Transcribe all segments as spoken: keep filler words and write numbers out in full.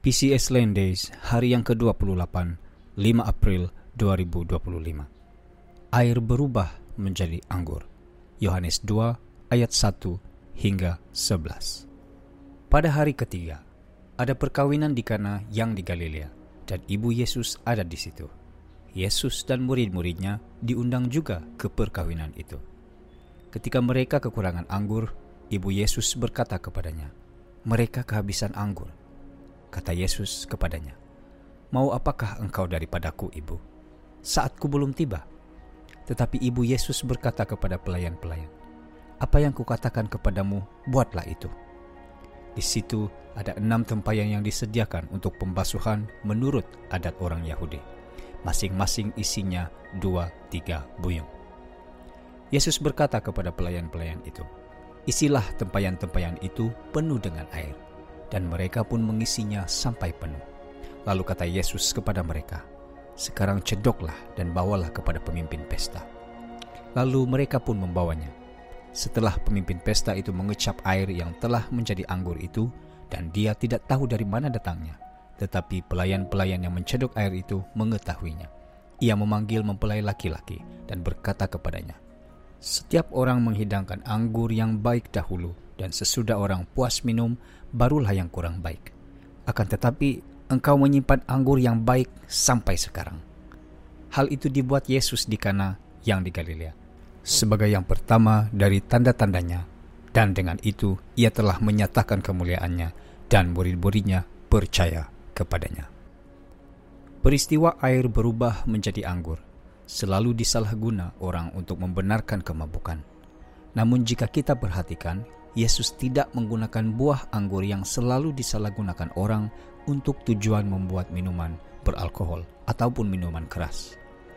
P C S Land Days, hari yang ke-dua puluh delapan, lima April dua ribu dua puluh lima. Air berubah menjadi anggur. Yohanes dua ayat satu hingga sebelas. Pada hari ketiga, ada perkawinan di Kana yang di Galilea, dan ibu Yesus ada di situ. Yesus dan murid-muridnya diundang juga ke perkawinan itu. Ketika mereka kekurangan anggur, ibu Yesus berkata kepadanya, "Mereka kehabisan anggur." Kata Yesus kepadanya, "Mau apakah engkau daripadaku, ibu? Saatku belum tiba." Tetapi ibu Yesus berkata kepada pelayan-pelayan, "Apa yang kukatakan kepadamu, buatlah itu." Di situ ada enam tempayan yang disediakan untuk pembasuhan menurut adat orang Yahudi. Masing-masing isinya dua tiga buyung. Yesus berkata kepada pelayan-pelayan itu, "Isilah tempayan-tempayan itu penuh dengan air." Dan mereka pun mengisinya sampai penuh. Lalu kata Yesus kepada mereka, "Sekarang cedoklah dan bawalah kepada pemimpin pesta." Lalu mereka pun membawanya. Setelah pemimpin pesta itu mengecap air yang telah menjadi anggur itu, dan dia tidak tahu dari mana datangnya, tetapi pelayan-pelayan yang mencedok air itu mengetahuinya. Ia memanggil mempelai laki-laki dan berkata kepadanya, "Setiap orang menghidangkan anggur yang baik dahulu, dan sesudah orang puas minum, barulah yang kurang baik. Akan tetapi engkau menyimpan anggur yang baik sampai sekarang." Hal itu dibuat Yesus di Kana yang di Galilea sebagai yang pertama dari tanda-tandanya, dan dengan itu ia telah menyatakan kemuliaannya, dan murid-muridnya percaya kepadanya. Peristiwa air berubah menjadi anggur selalu disalahguna orang untuk membenarkan kemabukan. Namun jika kita perhatikan, Yesus tidak menggunakan buah anggur yang selalu disalahgunakan orang untuk tujuan membuat minuman beralkohol ataupun minuman keras.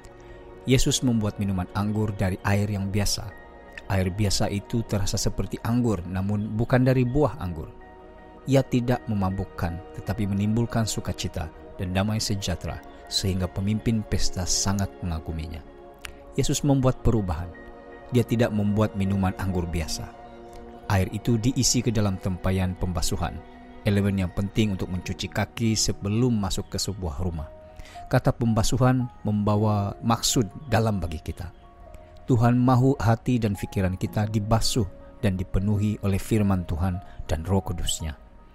Yesus membuat minuman anggur dari air yang biasa. Air biasa itu terasa seperti anggur, namun bukan dari buah anggur. Ia tidak memabukkan, tetapi menimbulkan sukacita dan damai sejahtera, sehingga pemimpin pesta sangat mengaguminya. Yesus membuat perubahan. Dia tidak membuat minuman anggur biasa. Air itu diisi ke dalam tempayan pembasuhan, elemen yang penting untuk mencuci kaki sebelum masuk ke sebuah rumah. Kata pembasuhan membawa maksud dalam bagi kita. Tuhan mahu hati dan pikiran kita dibasuh dan dipenuhi oleh firman Tuhan dan Roh Kudus-Nya.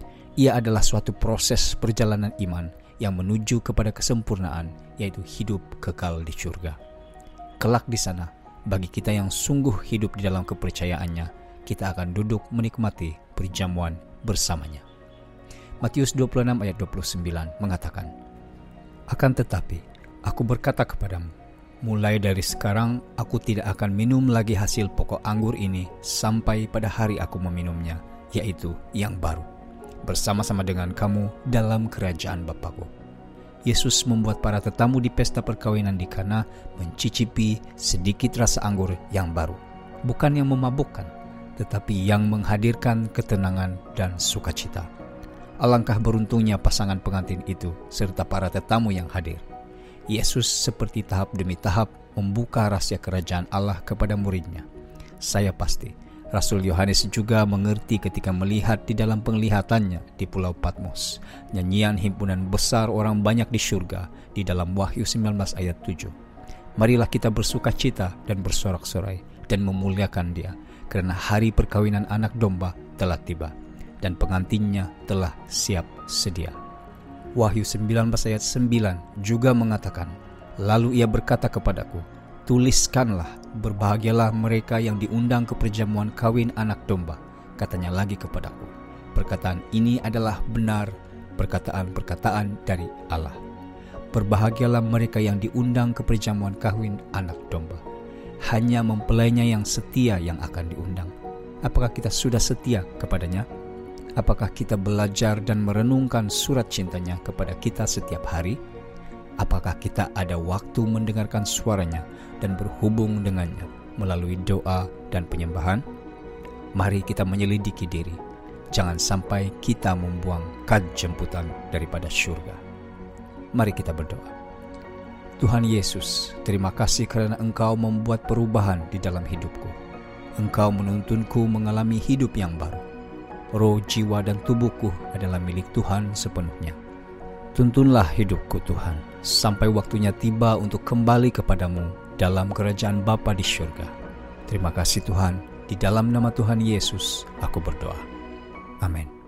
Ia adalah suatu proses perjalanan iman yang menuju kepada kesempurnaan, yaitu hidup kekal di surga. Kelak di sana, bagi kita yang sungguh hidup di dalam kepercayaannya, kita akan duduk menikmati perjamuan bersamanya. Matius dua puluh enam ayat dua puluh sembilan mengatakan, "Akan tetapi, aku berkata kepadamu, mulai dari sekarang aku tidak akan minum lagi hasil pokok anggur ini sampai pada hari aku meminumnya, yaitu yang baru, bersama-sama dengan kamu dalam kerajaan Bapa-Ku." Yesus membuat para tetamu di pesta perkawinan di Kana mencicipi sedikit rasa anggur yang baru, bukan yang memabukkan, tetapi yang menghadirkan ketenangan dan sukacita. Alangkah beruntungnya pasangan pengantin itu serta para tetamu yang hadir. Yesus seperti tahap demi tahap membuka rahasia kerajaan Allah kepada muridnya. Saya pasti Rasul Yohanes juga mengerti ketika melihat di dalam penglihatannya di Pulau Patmos nyanyian himpunan besar orang banyak di surga di dalam Wahyu sembilan belas ayat tujuh. Marilah kita bersukacita dan bersorak-sorai dan memuliakan Dia, karena hari perkawinan anak domba telah tiba, dan pengantinnya telah siap sedia. Wahyu sembilan belas ayat sembilan juga mengatakan, "Lalu ia berkata kepadaku, tuliskanlah, berbahagialah mereka yang diundang ke perjamuan kawin anak domba." Katanya lagi kepadaku, perkataan ini adalah benar, perkataan-perkataan dari Allah. Berbahagialah mereka yang diundang ke perjamuan kawin anak domba. Hanya mempelainya yang setia yang akan diundang. Apakah kita sudah setia kepadanya? Apakah kita belajar dan merenungkan surat cintanya kepada kita setiap hari? Apakah kita ada waktu mendengarkan suaranya dan berhubung dengannya melalui doa dan penyembahan? Mari kita menyelidiki diri. Jangan sampai kita membuang kad jemputan daripada surga. Mari kita berdoa. Tuhan Yesus, terima kasih karena Engkau membuat perubahan di dalam hidupku. Engkau menuntunku mengalami hidup yang baru. Roh, jiwa, dan tubuhku adalah milik Tuhan sepenuhnya. Tuntunlah hidupku Tuhan, sampai waktunya tiba untuk kembali kepadamu dalam kerajaan Bapa di syurga. Terima kasih Tuhan, di dalam nama Tuhan Yesus aku berdoa. Amin.